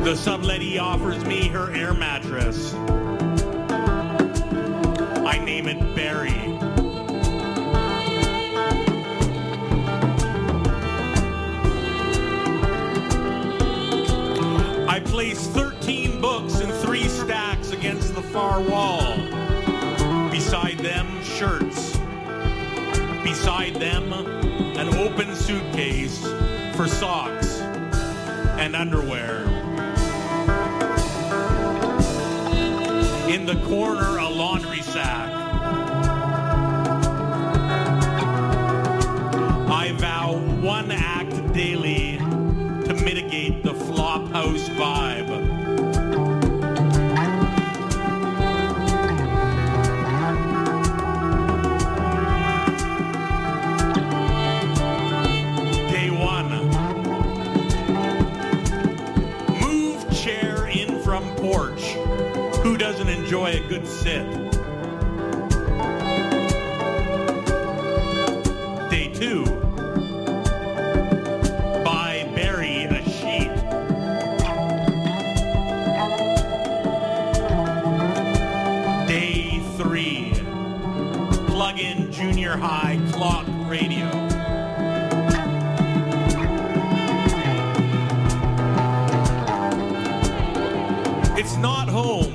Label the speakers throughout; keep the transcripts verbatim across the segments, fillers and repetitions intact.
Speaker 1: The sublettee offers me her air mattress. I name it Barry. I place thirteen books in three stacks against the far wall. Beside them, shirts. Beside them, an open suitcase for socks and underwear. In the corner, a laundry sack. I vow one act daily to mitigate the Flophouse vibe. Day one. Move chair in from porch. Who doesn't enjoy a good sit? Day two. Buy Barry a sheet. Day three. Plug in junior high clock radio. It's not home.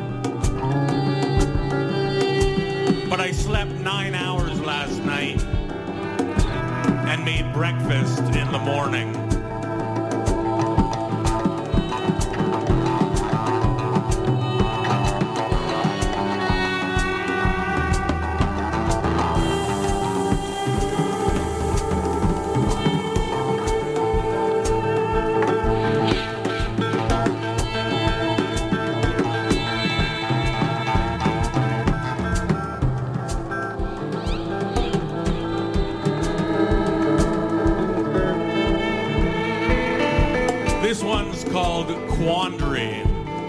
Speaker 1: But I slept nine hours last night and made breakfast in the morning. This one's called Quandary,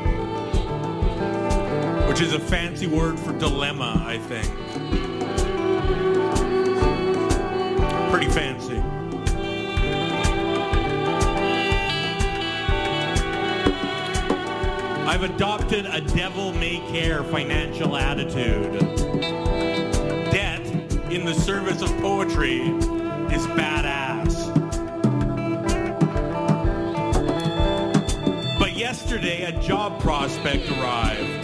Speaker 1: which is a fancy word for dilemma, I think. Pretty fancy. I've adopted a devil-may-care financial attitude. Debt in the service of poetry is badass. Yesterday, a job prospect arrived.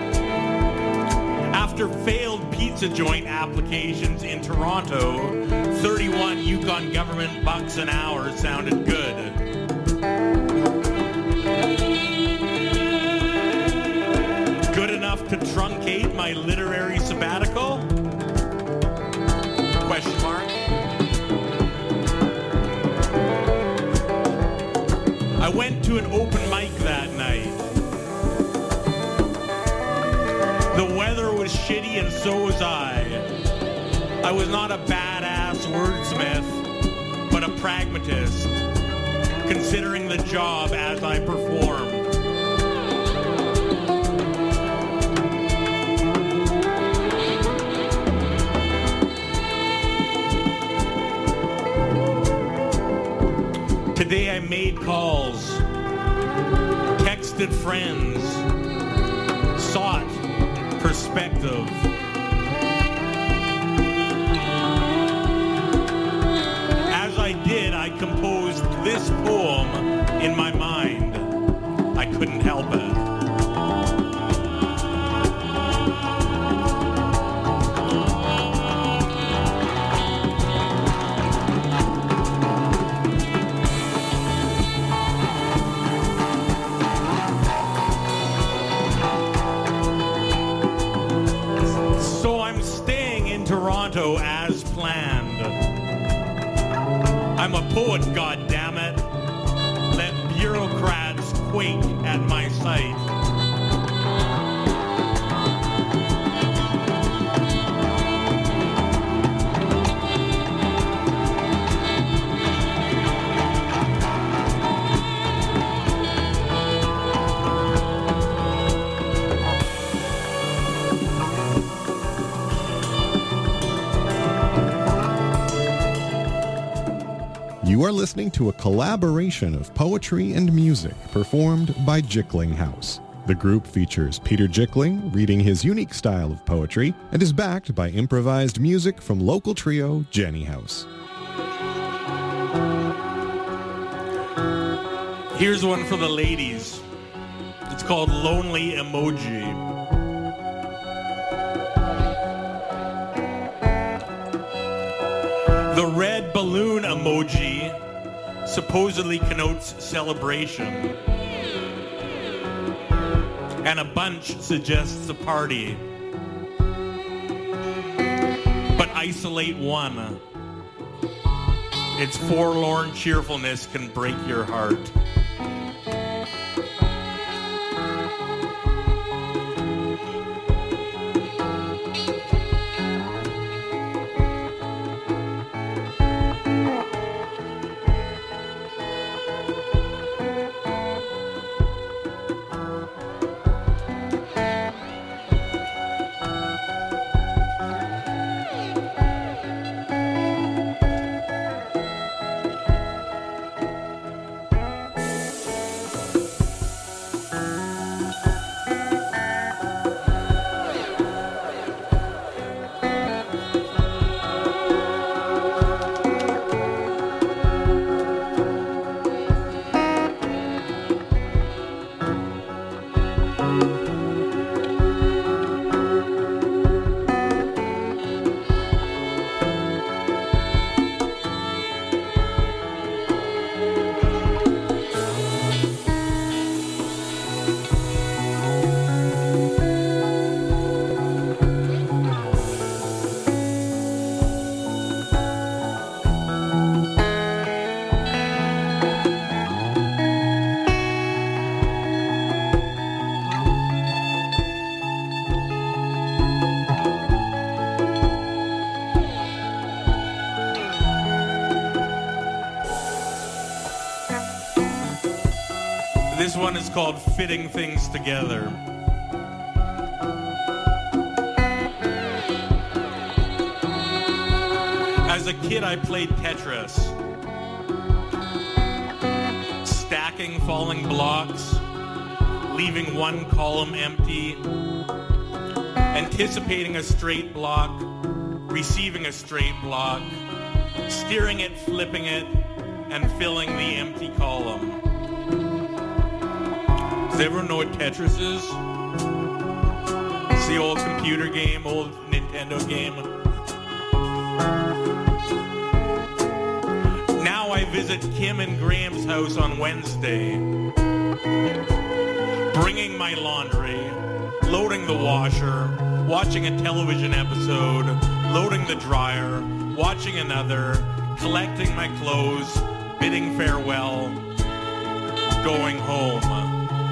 Speaker 1: After failed pizza joint applications in Toronto, thirty-one Yukon government bucks an hour sounded good. Good enough to truncate my literary sabbatical? Question mark. I went to an open mic that night. The weather was shitty and so was I. I was not a badass wordsmith, but a pragmatist, considering the job as I performed. Today I made calls, texted friends, sought perspective. As I did, I composed this poem in my mind. I couldn't help it. Toronto as planned. I'm a poet, goddammit. Let bureaucrats quake at my sight.
Speaker 2: You You're listening to a collaboration of poetry and music performed by Jickling House. The group features Peter Jickling reading his unique style of poetry and is backed by improvised music from local trio Jenny House.
Speaker 1: Here's one for the ladies. It's called Lonely Emoji. The red balloon emoji supposedly connotes celebration, and a bunch suggests a party. But isolate one. Its forlorn cheerfulness can break your heart. This one is called Fitting Things Together. As a kid, I played Tetris, stacking falling blocks, leaving one column empty, anticipating a straight block, receiving a straight block, steering it, flipping it, and filling the empty column. Does everyone know what Tetris is? It's the old computer game, old Nintendo game. Now I visit Kim and Graham's house on Wednesday, bringing my laundry, loading the washer, watching a television episode, loading the dryer, watching another, collecting my clothes, bidding farewell, going home.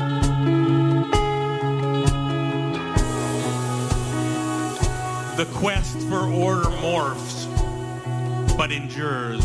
Speaker 1: The quest for order morphs, but endures.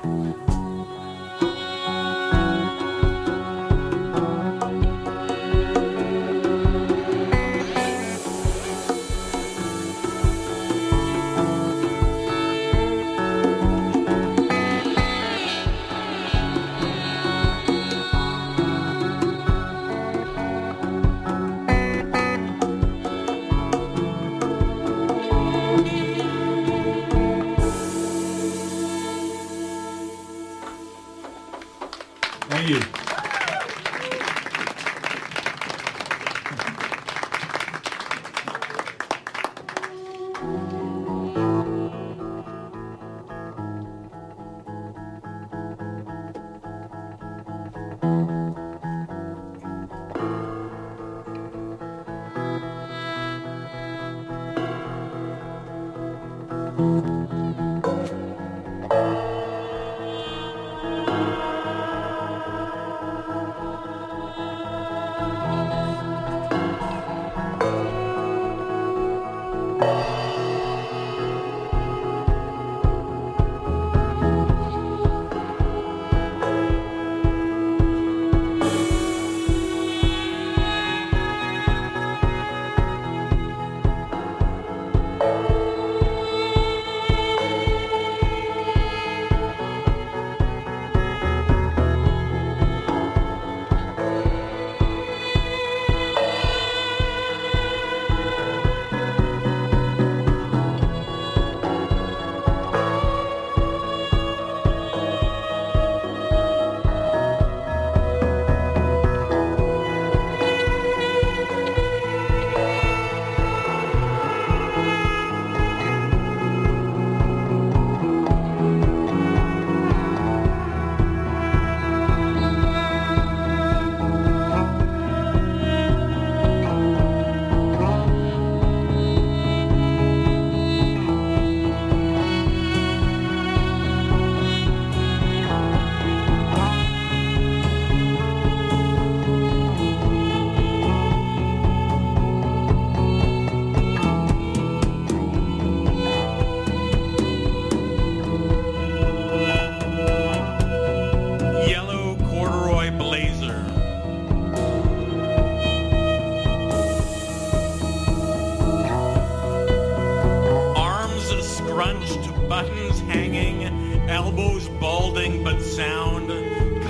Speaker 1: Thank you.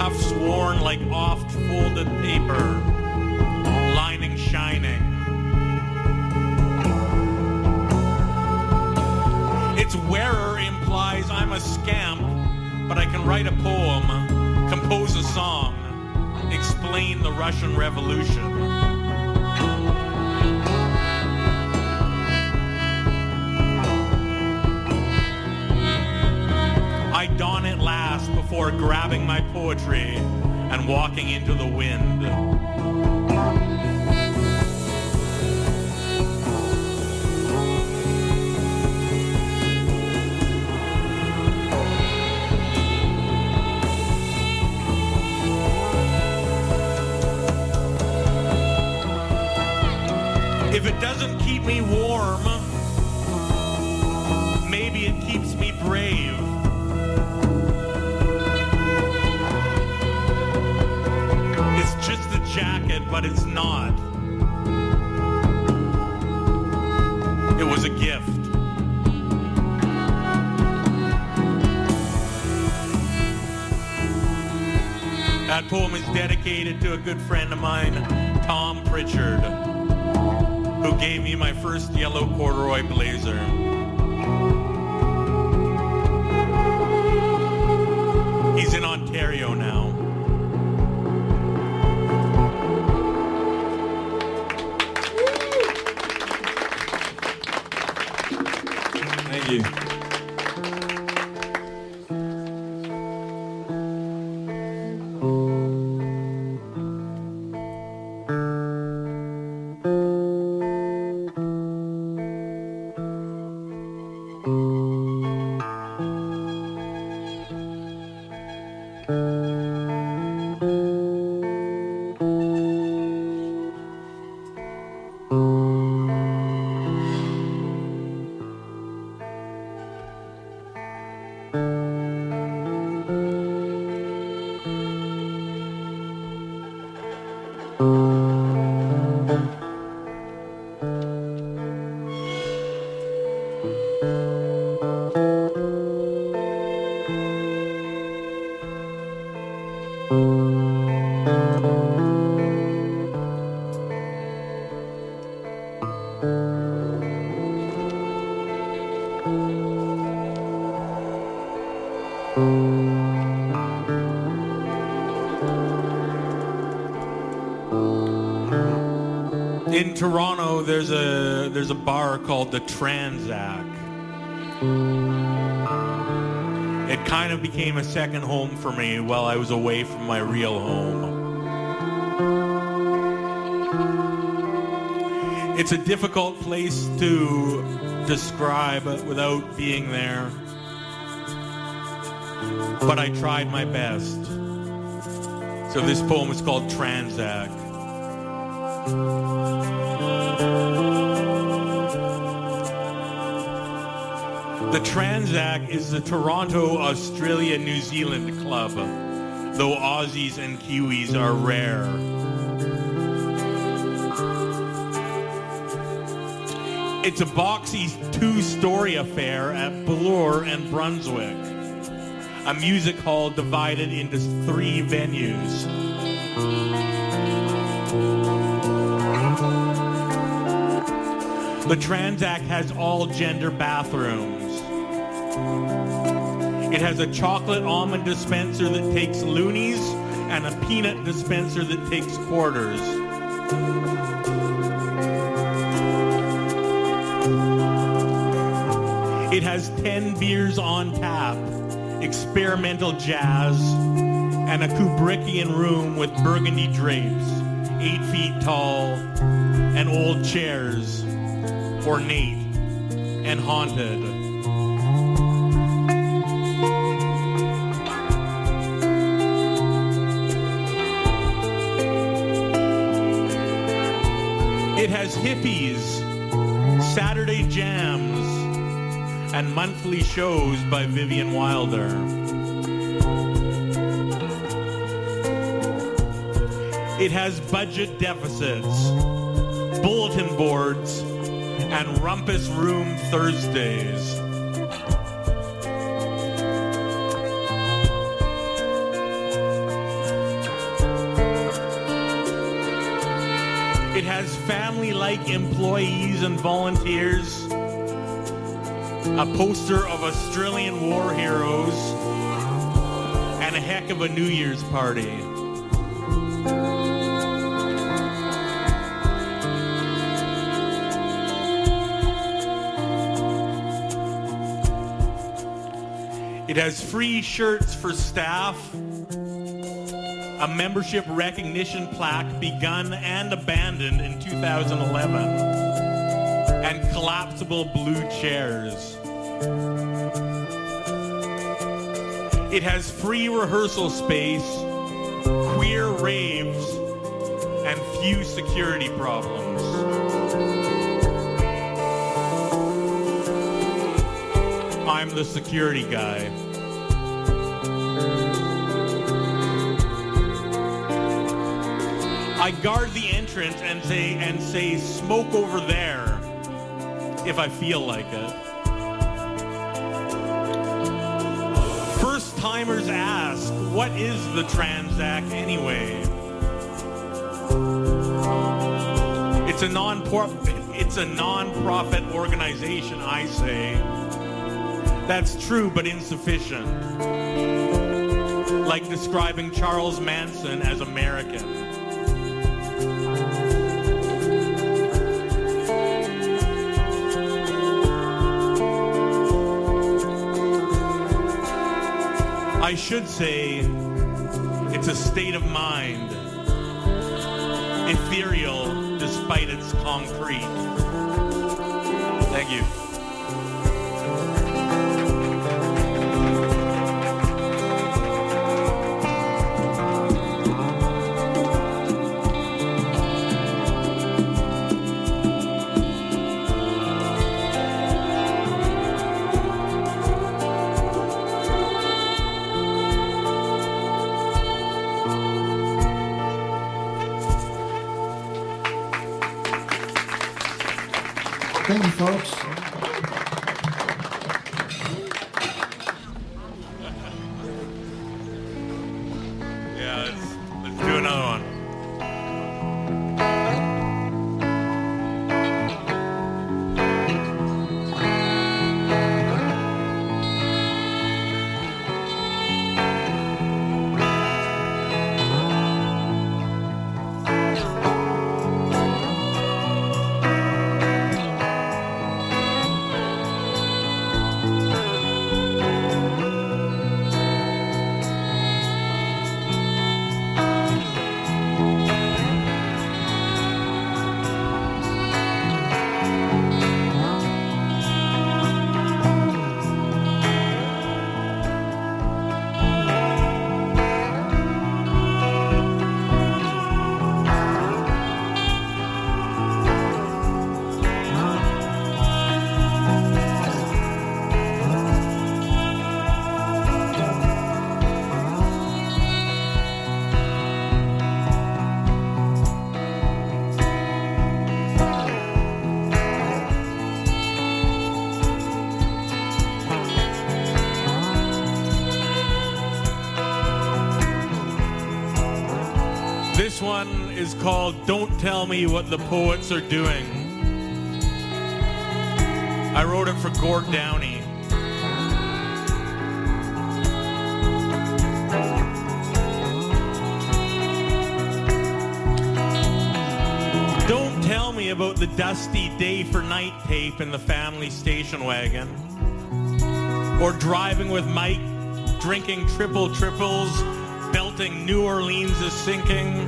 Speaker 1: cuffs worn like oft-folded paper, lining shining. Its wearer implies I'm a scamp, but I can write a poem, compose a song, explain the Russian Revolution. I don it last before grabbing my poetry and walking into the wind. If it doesn't keep me warm, maybe it keeps me brave. It's just a jacket, but it's not. It was a gift. That poem is dedicated to a good friend of mine, Tom Pritchard, who gave me my first yellow corduroy blazer. He's in Ontario now.
Speaker 3: Thank you.
Speaker 1: In Toronto, there's a there's a bar called the Transac. It kind of became a second home for me while I was away from my real home. It's a difficult place to describe without being there, but I tried my best. So this poem is called Transac. The Transac is the Toronto, Australia, New Zealand club, though Aussies and Kiwis are rare. It's a boxy two-story affair at Bloor and Brunswick, a music hall divided into three venues. The Transac has all-gender bathrooms. It has a chocolate almond dispenser that takes loonies and a peanut dispenser that takes quarters. It has ten beers on tap, experimental jazz, and a Kubrickian room with burgundy drapes, eight feet tall, and old chairs, ornate and haunted. It has hippies, Saturday jams, and monthly shows by Vivian Wilder. It has budget deficits, bulletin boards, and Rumpus Room Thursdays. It has family-like employees and volunteers, a poster of Australian war heroes, and a heck of a New Year's party. It has free shirts for staff, a membership recognition plaque begun and abandoned in two thousand eleven, and collapsible blue chairs. It has free rehearsal space, queer raves, and few security problems. I'm the security guy. I guard the entrance and say and say smoke over there if I feel like it. First timers ask, what is the Transac anyway? It's a non it's a non-profit organization, I say. That's true, but insufficient. Like describing Charles Manson as American. I should say it's a state of mind, ethereal despite its concrete. Thank you.
Speaker 4: Thank you, folks.
Speaker 1: Yeah, let's, let's do another one. This one is called Don't Tell Me What the Poets Are Doing. I wrote it for Gord Downey. Don't tell me about the dusty day for night tape in the family station wagon, or driving with Mike, drinking triple triples, belting New Orleans is sinking,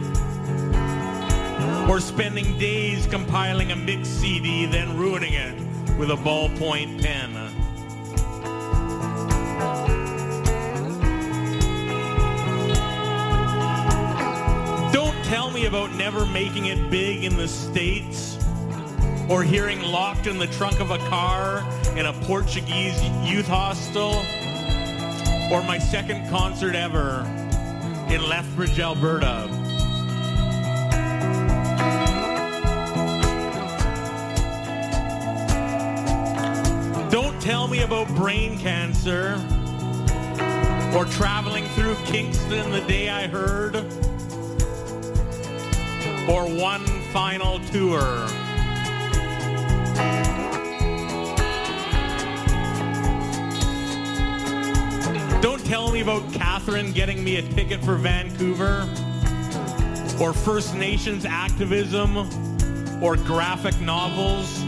Speaker 1: or spending days compiling a mix C D, then ruining it with a ballpoint pen. Don't tell me about never making it big in the States, or hearing Locked in the Trunk of a Car in a Portuguese youth hostel, or my second concert ever in Lethbridge, Alberta. Don't tell me about brain cancer, or traveling through Kingston the day I heard, or one final tour. Don't tell me about Catherine getting me a ticket for Vancouver, or First Nations activism, or graphic novels.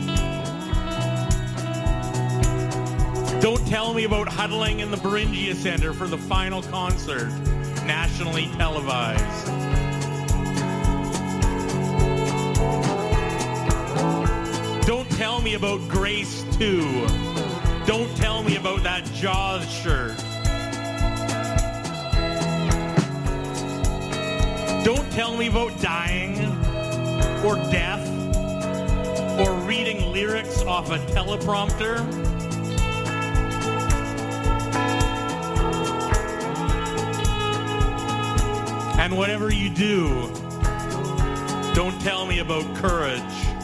Speaker 1: Don't tell me about huddling in the Beringia Centre for the final concert, nationally televised. Don't tell me about Grace two. Don't tell me about that Jaws shirt. Don't tell me about dying, or death, or reading lyrics off a teleprompter. And whatever you do, don't tell me about courage.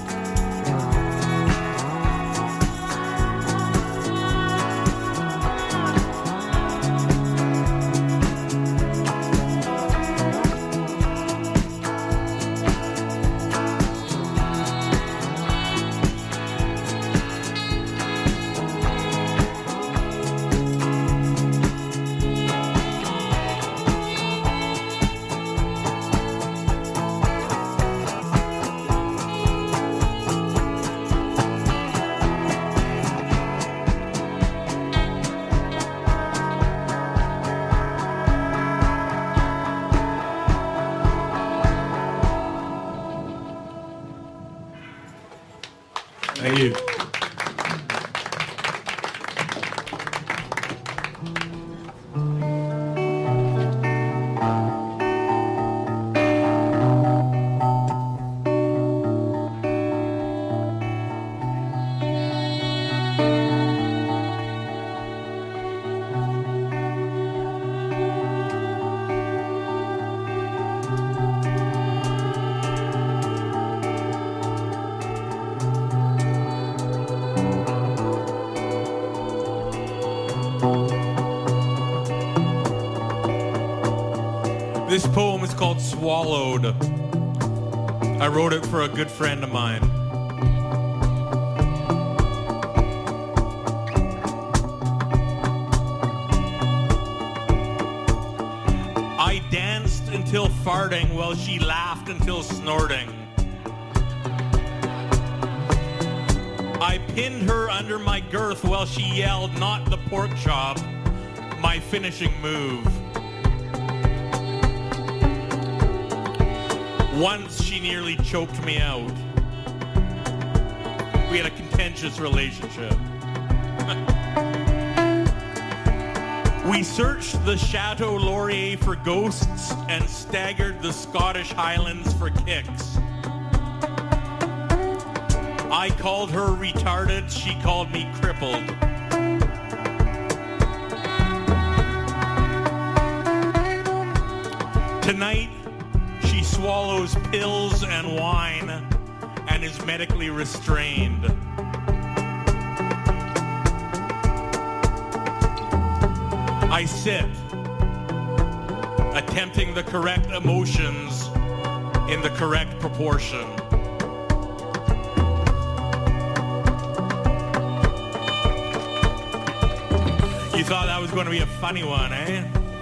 Speaker 1: Thank you. This poem is called Swallowed. I wrote it for a good friend of mine. I danced until farting while she laughed until snorting. I pinned her under my girth while she yelled, "Not the pork chop," my finishing move. Once she nearly choked me out. We had a contentious relationship. We searched the Chateau Laurier for ghosts and staggered the Scottish Highlands for kicks. I called her retarded, she called me crippled. Tonight, she swallows pills and wine and is medically restrained. I sit, attempting the correct emotions in the correct proportion. You thought that was going to be a funny one, eh?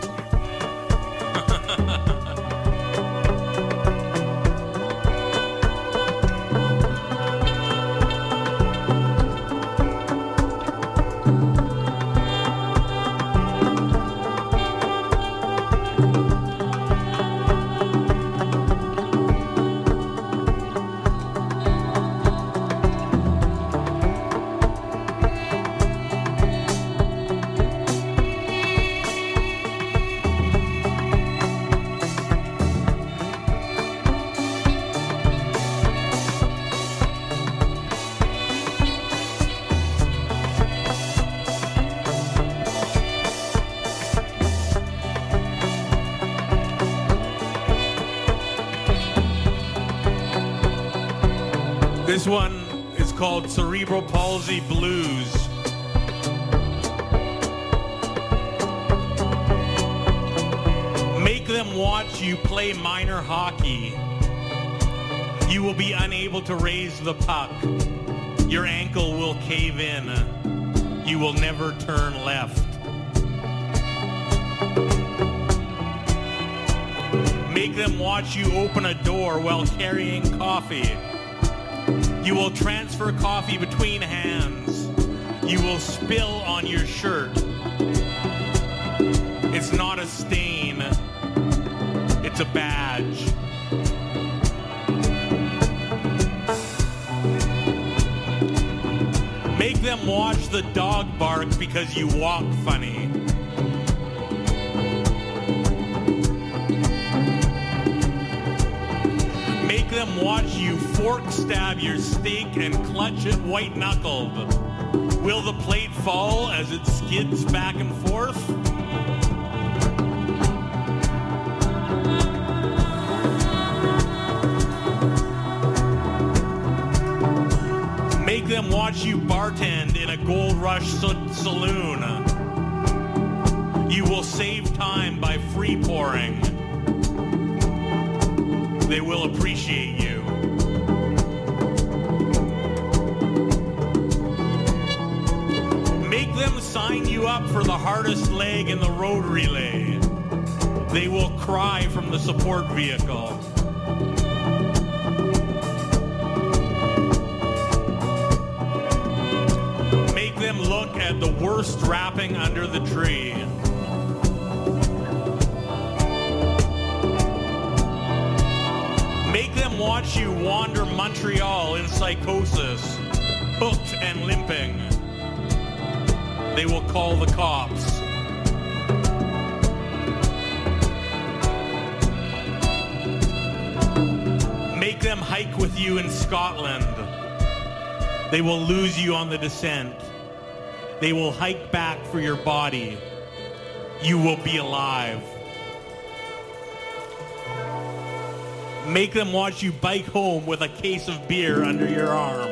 Speaker 1: This one is called Cerebral Palsy Blues. Make them watch you play minor hockey. You will be unable to raise the puck. Your ankle will cave in. You will never turn left. Make them watch you open a door while carrying coffee. You will transfer coffee between hands. You will spill on your shirt. It's not a stain. It's a badge. Make them watch the dog bark because you walk funny. Make them watch you fork stab your steak and clutch it white-knuckled. Will the plate fall as it skids back and forth? Make them watch you bartend in a Gold Rush saloon. You will save time by free pouring. They will appreciate you. Make them sign you up for the hardest leg in the road relay. They will cry from the support vehicle. Make them look at the worst wrapping under the tree. Make them watch you wander Montreal in psychosis, hooked and limping. They will call the cops. Make them hike with you in Scotland. They will lose you on the descent. They will hike back for your body. You will be alive. Make them watch you bike home with a case of beer under your arm.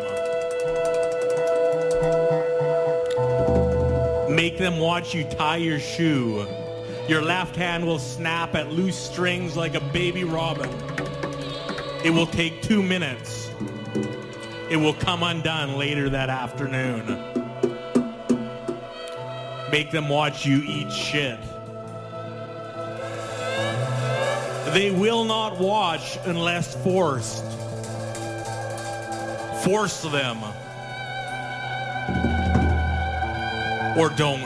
Speaker 1: Make them watch you tie your shoe. Your left hand will snap at loose strings like a baby robin. It will take two minutes. It will come undone later that afternoon. Make them watch you eat shit. They will not watch unless forced. Force them. Or don't.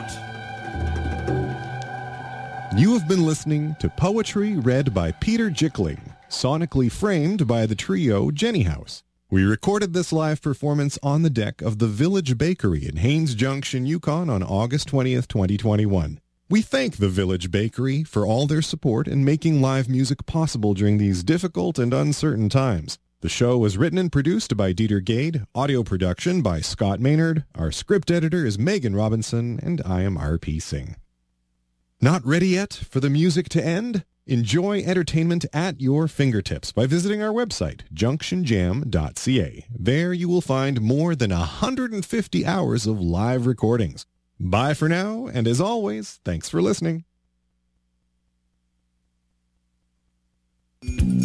Speaker 2: You have been listening to poetry read by Peter Jickling, sonically framed by the trio Jenny House. We recorded this live performance on the deck of the Village Bakery in Haines Junction, Yukon on August twentieth, twenty twenty-one. We thank the Village Bakery for all their support in making live music possible during these difficult and uncertain times. The show was written and produced by Dieter Gade, audio production by Scott Maynard, our script editor is Megan Robinson, and I am R P Singh. Not ready yet for the music to end? Enjoy entertainment at your fingertips by visiting our website, junction jam dot c a. There you will find more than one hundred fifty hours of live recordings. Bye for now, and as always, thanks for listening.